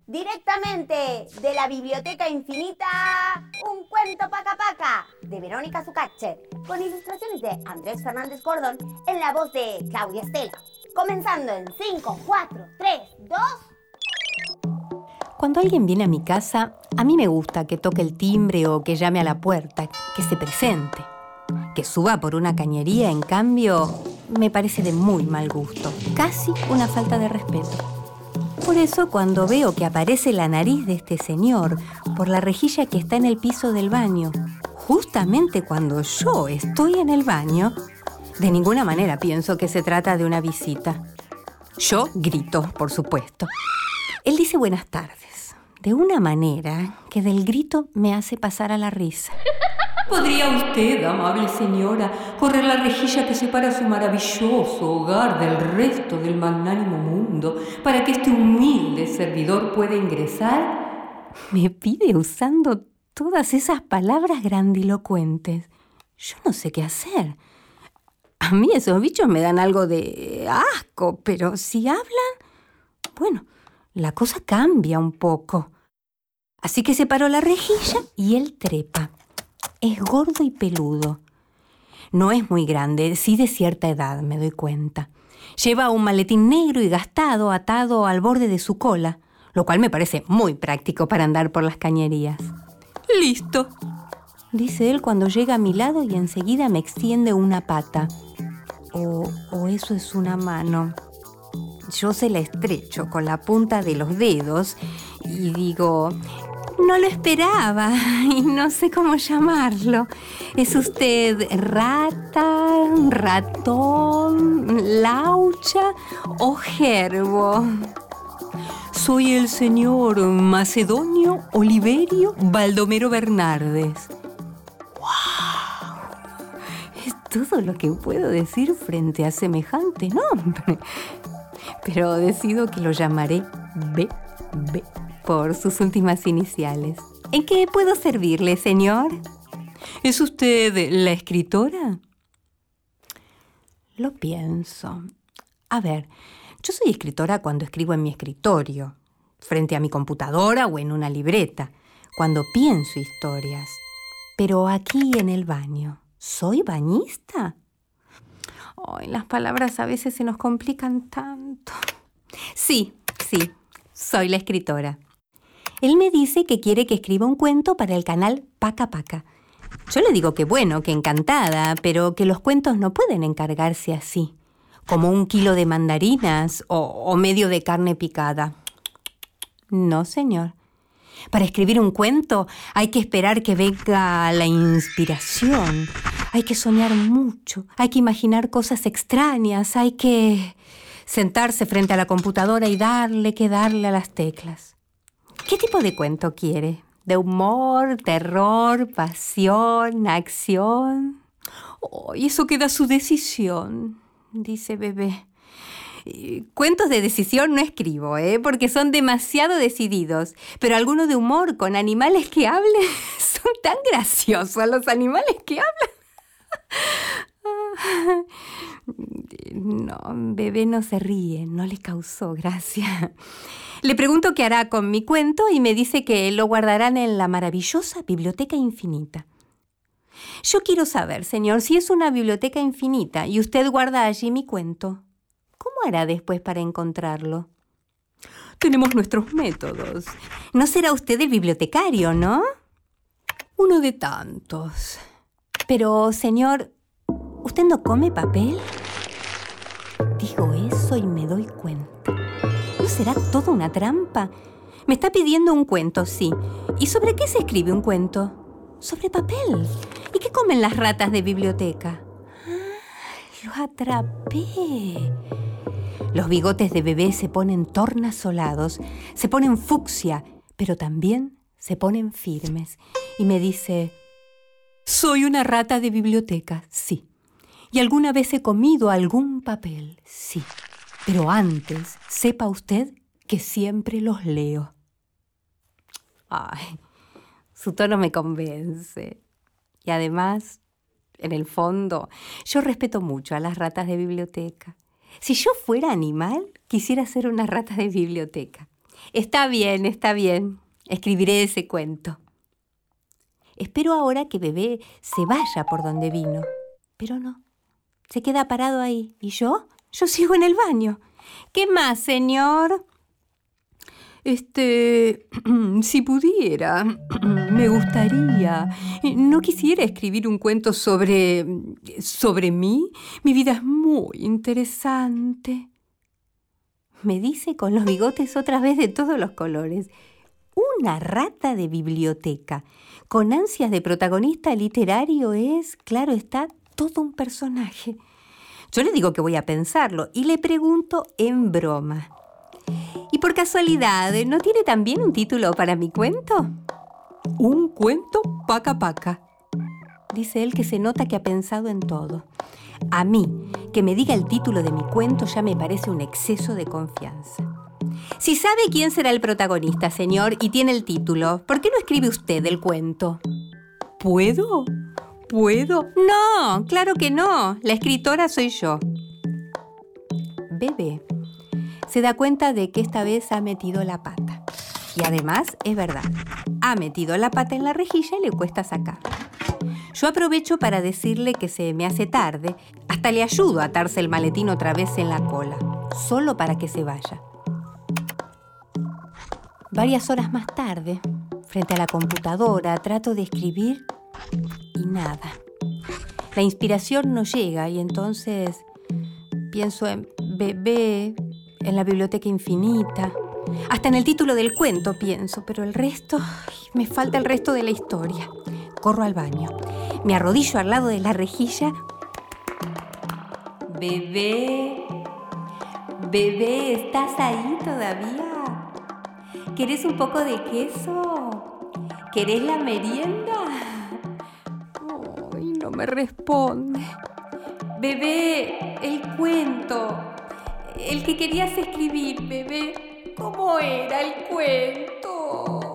Directamente de la Biblioteca Infinita, un cuento paca paca de Verónica Zucatcher, con ilustraciones de Andrés Fernández Cordón en la voz de Claudia Estela. Comenzando en 5, 4, 3, 2... Cuando alguien viene a mi casa, a mí me gusta que toque el timbre o que llame a la puerta, que se presente. Que suba por una cañería, en cambio, me parece de muy mal gusto, casi una falta de respeto. Por eso, cuando veo que aparece la nariz de este señor por la rejilla que está en el piso del baño, justamente cuando yo estoy en el baño, de ninguna manera pienso que se trata de una visita. Yo grito, por supuesto. Él dice buenas tardes, de una manera que del grito me hace pasar a la risa. ¿Podría usted, amable señora, correr la rejilla que separa su maravilloso hogar del resto del magnánimo mundo para que este humilde servidor pueda ingresar? Me pide usando todas esas palabras grandilocuentes. Yo no sé qué hacer. A mí esos bichos me dan algo de asco, pero si hablan, bueno, la cosa cambia un poco. Así que separó la rejilla y él trepa. Es gordo y peludo. No es muy grande, sí de cierta edad, me doy cuenta. Lleva un maletín negro y gastado atado al borde de su cola, lo cual me parece muy práctico para andar por las cañerías. ¡Listo!, dice él cuando llega a mi lado y enseguida me extiende una pata. O eso es una mano. Yo se la estrecho con la punta de los dedos y digo... No lo esperaba y no sé cómo llamarlo. ¿Es usted rata, ratón, laucha o gerbo? Soy el señor Macedonio Oliverio Baldomero Bernardes. ¡Wow! Es todo lo que puedo decir frente a semejante nombre. Pero decido que lo llamaré B.B. por sus últimas iniciales. ¿En qué puedo servirle, señor? ¿Es usted la escritora? Lo pienso. A ver, yo soy escritora cuando escribo en mi escritorio, frente a mi computadora o en una libreta, cuando pienso historias. Pero aquí en el baño, ¿soy bañista? Ay, las palabras a veces se nos complican tanto. Sí, soy la escritora. Él me dice que quiere que escriba un cuento para el canal Paca Paca. Yo le digo que bueno, que encantada, pero que los cuentos no pueden encargarse así, como 1 kilo de mandarinas o medio de carne picada. No, señor. Para escribir un cuento hay que esperar que venga la inspiración. Hay que soñar mucho, hay que imaginar cosas extrañas, hay que sentarse frente a la computadora y darle a las teclas. ¿Qué tipo de cuento quiere? ¿De humor, terror, pasión, acción? Oh, y eso queda a su decisión, dice Bebé. Cuentos de decisión no escribo, porque son demasiado decididos. Pero alguno de humor con animales que hablen. Son tan graciosos los animales que hablan. No, Bebé no se ríe, no le causó gracia. Le pregunto qué hará con mi cuento y me dice que lo guardarán en la maravillosa Biblioteca Infinita. Yo quiero saber, señor, si es una biblioteca infinita y usted guarda allí mi cuento, ¿cómo hará después para encontrarlo? Tenemos nuestros métodos. No será usted el bibliotecario, ¿no? Uno de tantos. Pero, señor, ¿usted no come papel? Digo eso y me doy cuenta. ¿No será todo una trampa? Me está pidiendo un cuento, sí. ¿Y sobre qué se escribe un cuento? Sobre papel. ¿Y qué comen las ratas de biblioteca? ¡Ah, lo atrapé! Los bigotes de Bebé se ponen tornasolados, se ponen fucsia, pero también se ponen firmes. Y me dice, soy una rata de biblioteca, sí. Y alguna vez he comido algún papel, sí. Pero antes, sepa usted que siempre los leo. Ay, su tono me convence. Y además, en el fondo, yo respeto mucho a las ratas de biblioteca. Si yo fuera animal, quisiera ser una rata de biblioteca. Está bien, está bien. Escribiré ese cuento. Espero ahora que Bebé se vaya por donde vino. Pero no. Se queda parado ahí. ¿Y yo? Yo sigo en el baño. ¿Qué más, señor? Si pudiera, me gustaría. ¿No quisiera escribir un cuento sobre mí? Mi vida es muy interesante. Me dice con los bigotes otra vez de todos los colores. Una rata de biblioteca, con ansias de protagonista literario es, claro está, todo un personaje. Yo le digo que voy a pensarlo y le pregunto en broma. Y por casualidad, ¿no tiene también un título para mi cuento? Un cuento paca paca, dice él, que se nota que ha pensado en todo. A mí, que me diga el título de mi cuento ya me parece un exceso de confianza. Si sabe quién será el protagonista, señor, y tiene el título, ¿por qué no escribe usted el cuento? ¿Puedo? ¿Puedo? No, claro que no. La escritora soy yo. Bebé se da cuenta de que esta vez ha metido la pata. Y además, es verdad, ha metido la pata en la rejilla y le cuesta sacarla. Yo aprovecho para decirle que se me hace tarde. Hasta le ayudo a atarse el maletín otra vez en la cola, solo para que se vaya. Varias horas más tarde, frente a la computadora, trato de escribir y nada. La inspiración no llega y entonces pienso en Bebé, en la biblioteca infinita. Hasta en el título del cuento pienso, pero el resto, me falta el resto de la historia. Corro al baño, me arrodillo al lado de la rejilla. Bebé, Bebé, ¿estás ahí todavía? ¿Querés un poco de queso? ¿Querés la merienda? Ay, no me responde. Bebé, el cuento. El que querías escribir, Bebé. ¿Cómo era el cuento?